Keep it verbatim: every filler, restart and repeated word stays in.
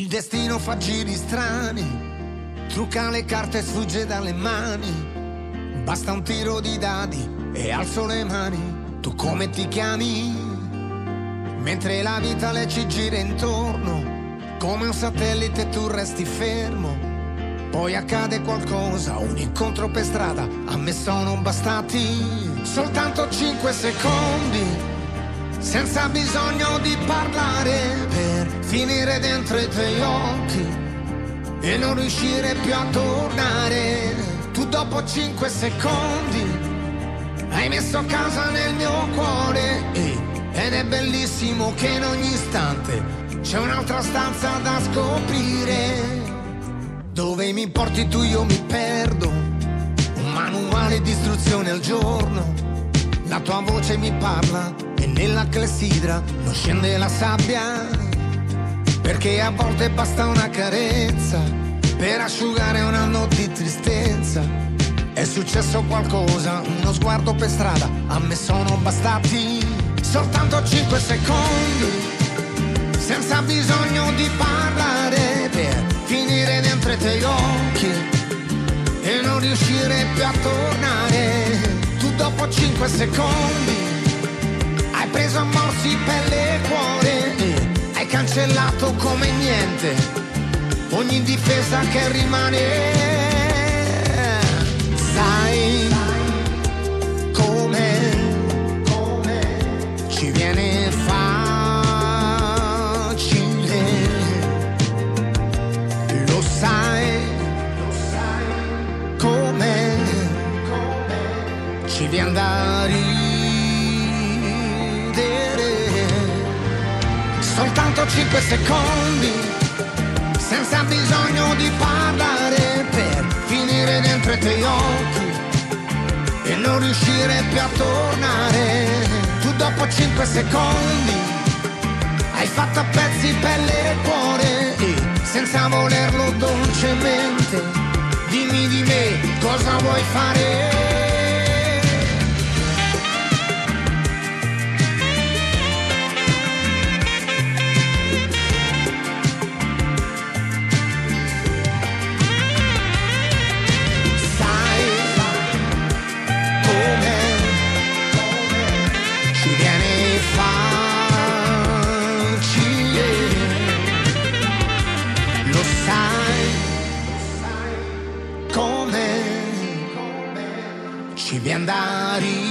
destino fa giri strani, trucca le carte e sfugge dalle mani. Basta un tiro di dadi e alzo le mani. Tu come ti chiami? Mentre la vita le ci gira intorno, come un satellite tu resti fermo. Poi accade qualcosa, un incontro per strada. A me sono bastati soltanto cinque secondi, senza bisogno di parlare, per finire dentro i tuoi occhi e non riuscire più a tornare. Tu dopo cinque secondi hai messo casa nel mio cuore, ed è bellissimo che in ogni istante c'è un'altra stanza da scoprire. Dove mi porti tu io mi perdo, un manuale di istruzioni al giorno. La tua voce mi parla e nella clessidra non scende la sabbia, perché a volte basta una carezza per asciugare un anno di tristezza. È successo qualcosa, uno sguardo per strada, a me sono bastati soltanto cinque secondi, senza bisogno di parlare, per finire dentro i tuoi occhi e non riuscire più a tornare. Tu dopo cinque secondi hai preso a morsi pelle e cuore, hai cancellato come niente ogni difesa che rimane. Sai come, come ci viene facile, lo sai, lo sai come, come ci viene da ridere. Soltanto cinque secondi, senza bisogno di parlare, per finire dentro i tuoi occhi e non riuscire più a tornare. Tu dopo cinque secondi hai fatto a pezzi pelle e cuore, e senza volerlo dolcemente dimmi di me cosa vuoi fare. Ci viene da ridere.